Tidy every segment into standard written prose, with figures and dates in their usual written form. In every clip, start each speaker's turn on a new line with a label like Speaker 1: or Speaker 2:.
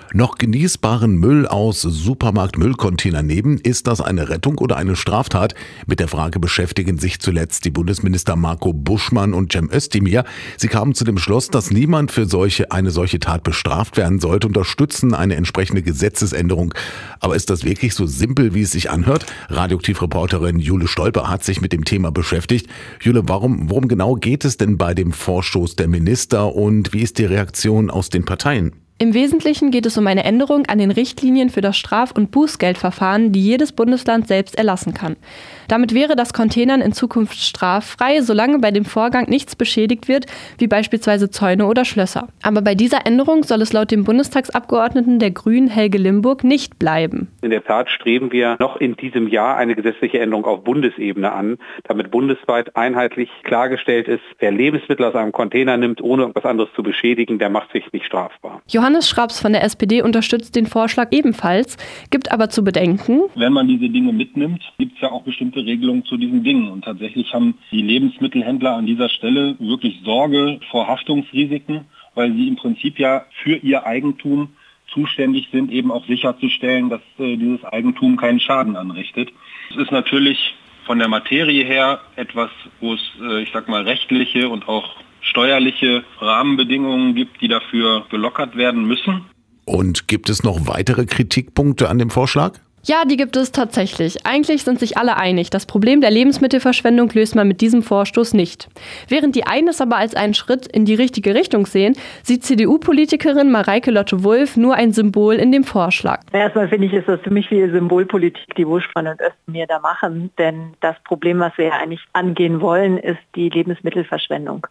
Speaker 1: Noch genießbaren Müll aus Supermarktmüllcontainern nehmen, ist das eine Rettung oder eine Straftat? Mit der Frage beschäftigen sich zuletzt die Bundesminister Marco Buschmann und Cem Özdemir. Sie kamen zu dem Schluss, dass niemand für eine solche Tat bestraft werden sollte, unterstützen eine entsprechende Gesetzesänderung. Aber ist das wirklich so simpel, wie es sich anhört? Radioaktivreporterin Jule Stolper hat sich mit dem Thema beschäftigt. Jule, worum genau geht es denn bei dem Vorstoß der Minister und wie ist die Reaktion aus den Parteien?
Speaker 2: Im Wesentlichen geht es um eine Änderung an den Richtlinien für das Straf- und Bußgeldverfahren, die jedes Bundesland selbst erlassen kann. Damit wäre das Containern in Zukunft straffrei, solange bei dem Vorgang nichts beschädigt wird, wie beispielsweise Zäune oder Schlösser. Aber bei dieser Änderung soll es laut dem Bundestagsabgeordneten der Grünen Helge Limburg nicht bleiben.
Speaker 3: In der Tat streben wir noch in diesem Jahr eine gesetzliche Änderung auf Bundesebene an, damit bundesweit einheitlich klargestellt ist, wer Lebensmittel aus einem Container nimmt, ohne irgendwas anderes zu beschädigen, der macht sich nicht strafbar.
Speaker 2: Johannes Schraps von der SPD unterstützt den Vorschlag ebenfalls, gibt aber zu bedenken:
Speaker 4: Wenn man diese Dinge mitnimmt, gibt es ja auch bestimmte Regelungen zu diesen Dingen. Und tatsächlich haben die Lebensmittelhändler an dieser Stelle wirklich Sorge vor Haftungsrisiken, weil sie im Prinzip ja für ihr Eigentum zuständig sind, eben auch sicherzustellen, dass dieses Eigentum keinen Schaden anrichtet. Es ist natürlich von der Materie her etwas, wo es, rechtliche und auch steuerliche Rahmenbedingungen gibt, die dafür gelockert werden müssen.
Speaker 1: Und gibt es noch weitere Kritikpunkte an dem Vorschlag?
Speaker 2: Ja, die gibt es tatsächlich. Eigentlich sind sich alle einig, das Problem der Lebensmittelverschwendung löst man mit diesem Vorstoß nicht. Während die einen es aber als einen Schritt in die richtige Richtung sehen, sieht CDU-Politikerin Mareike Lotte-Wulff nur ein Symbol in dem Vorschlag.
Speaker 5: Erstmal finde ich, ist das ziemlich viel Symbolpolitik, die Buschmann und Özdemir da machen. Denn das Problem, was wir ja eigentlich angehen wollen, ist die Lebensmittelverschwendung.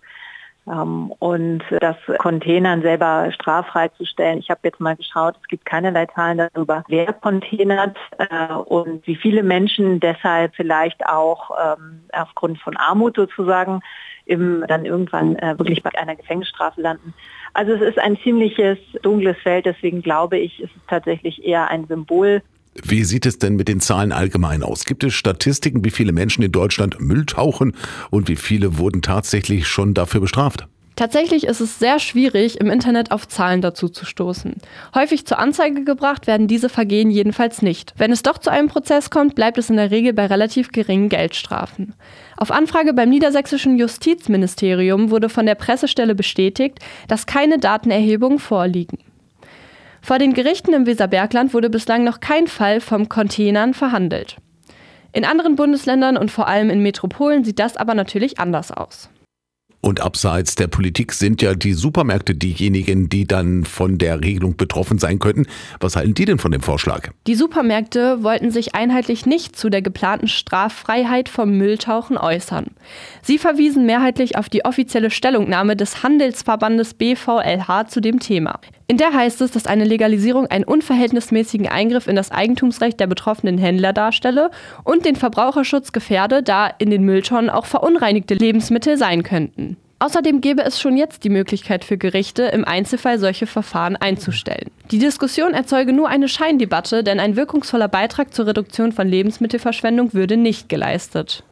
Speaker 5: Und das Containern selber straffrei zu stellen. Ich habe jetzt mal geschaut, es gibt keinerlei Zahlen darüber, wer containert und wie viele Menschen deshalb vielleicht auch aufgrund von Armut sozusagen dann irgendwann wirklich bei einer Gefängnisstrafe landen. Also es ist ein ziemliches dunkles Feld, deswegen glaube ich, ist es tatsächlich eher ein Symbol.
Speaker 1: Wie sieht es denn mit den Zahlen allgemein aus? Gibt es Statistiken, wie viele Menschen in Deutschland Müll tauchen und wie viele wurden tatsächlich schon dafür bestraft?
Speaker 2: Tatsächlich ist es sehr schwierig, im Internet auf Zahlen dazu zu stoßen. Häufig zur Anzeige gebracht werden diese Vergehen jedenfalls nicht. Wenn es doch zu einem Prozess kommt, bleibt es in der Regel bei relativ geringen Geldstrafen. Auf Anfrage beim niedersächsischen Justizministerium wurde von der Pressestelle bestätigt, dass keine Datenerhebungen vorliegen. Vor den Gerichten im Weserbergland wurde bislang noch kein Fall vom Containern verhandelt. In anderen Bundesländern und vor allem in Metropolen sieht das aber natürlich anders aus.
Speaker 1: Und abseits der Politik sind ja die Supermärkte diejenigen, die dann von der Regelung betroffen sein könnten. Was halten die denn von dem Vorschlag?
Speaker 2: Die Supermärkte wollten sich einheitlich nicht zu der geplanten Straffreiheit vom Mülltauchen äußern. Sie verwiesen mehrheitlich auf die offizielle Stellungnahme des Handelsverbandes BVLH zu dem Thema. In der heißt es, dass eine Legalisierung einen unverhältnismäßigen Eingriff in das Eigentumsrecht der betroffenen Händler darstelle und den Verbraucherschutz gefährde, da in den Mülltonnen auch verunreinigte Lebensmittel sein könnten. Außerdem gäbe es schon jetzt die Möglichkeit für Gerichte, im Einzelfall solche Verfahren einzustellen. Die Diskussion erzeuge nur eine Scheindebatte, denn ein wirkungsvoller Beitrag zur Reduktion von Lebensmittelverschwendung würde nicht geleistet.